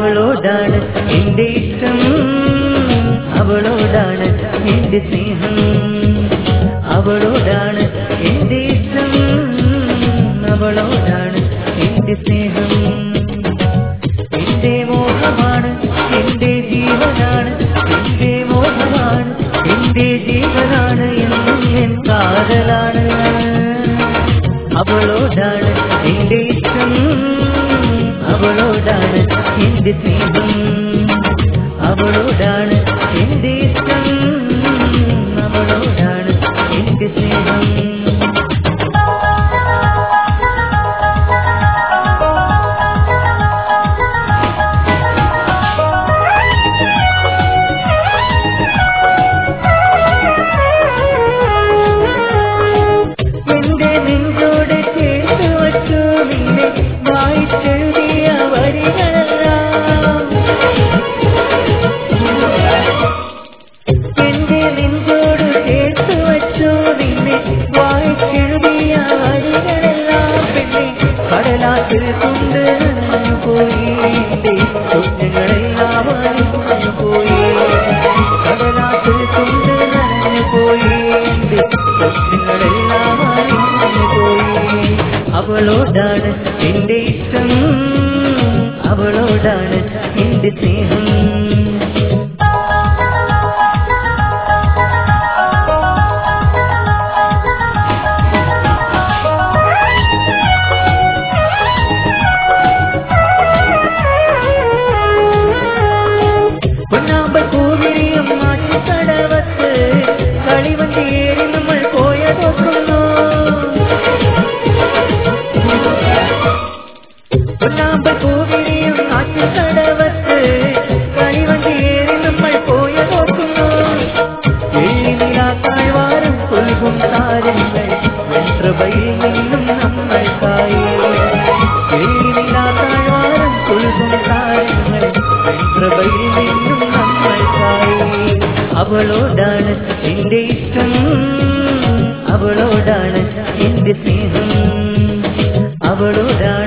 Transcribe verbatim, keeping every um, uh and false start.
അവളോടാണ് എന്റെ ഇഷ്ടം, അവളോടാണ് എന്റെ സ്നേഹം, അവളോടാണ് എന്റെ ഇഷ്ടം, അവളോടാണ് എന്റെ സ്നേഹം. എന്റെ മോഹമാണ് എന്റെ ജീവനാണ്, എന്റെ മോഹമാണ് എന്റെ ജീവനാണ്, എന്നും എൻ കാതലാണ്. അവളോടാണ് എന്റെ ഇഷ്ടം, അവളോടാണ് എന്റെ സ്നേഹം, അവളോടാണ് എന്റെ ഇഷ്ടം, അവളോടാണ് എന്റെ സ്നേഹം. എന്റെ നെഞ്ചോട് ചേർത്ത് വച്ചു നിന്നെ വായിച്ചെഴുതിയ വരികളെല്ലാം, എന്റെ നെഞ്ചോട് ചേർത്ത് വച്ചു നിന്നെ വായിച്ചെഴുതിയ വരികളെല്ലാം പെണ്ണെ കടലാസിൽ കൊണ്ട് നനഞ്ഞു പോയി, എന്റെ സ്വപ്നങ്ങളെല്ലാം അലിഞ്ഞു പോയി, കടലാസിൽ കൊണ്ട് നനഞ്ഞു പോയി, എന്റെ സ്വപ്നങ്ങളെല്ലാം അലിഞ്ഞു പോയി. അവളോടാണ് എന്റെ ഇഷ്ടം, അവളോടാണ് എന്റെ സ്നേഹം. പൊന്നാമ്പൽ പൂവിരിയും മാറ്റിക്കടവത്ത് കളിവണ്ടിയേറി നമ്മൾ പോയതൊക്കുന്നു, പൊന്നാമ്പൽ പൂവിരിയും മാറ്റിക്കടവത്ത് കളിവണ്ടിയേറി നമ്മൾ പോയതൊക്കുന്നു. എള്ളിനിലാത്താഴ്വാരം കൊൽകും താരങ്ങൾ വെൺപ്രഭയിൽ നിന്നും നമ്മൾക്കായി, എള്ളിനിലാത്താഴ്വാരം കൊൽകും താരങ്ങൾ വെൺപ്രഭയിൽ നിന്നും നമ്മൾക്കായി. അവളോടാണ് എന്റെ ഇഷ്ടം, അവളോടാണ് എന്റെ സ്നേഹം, അവളോടാണ്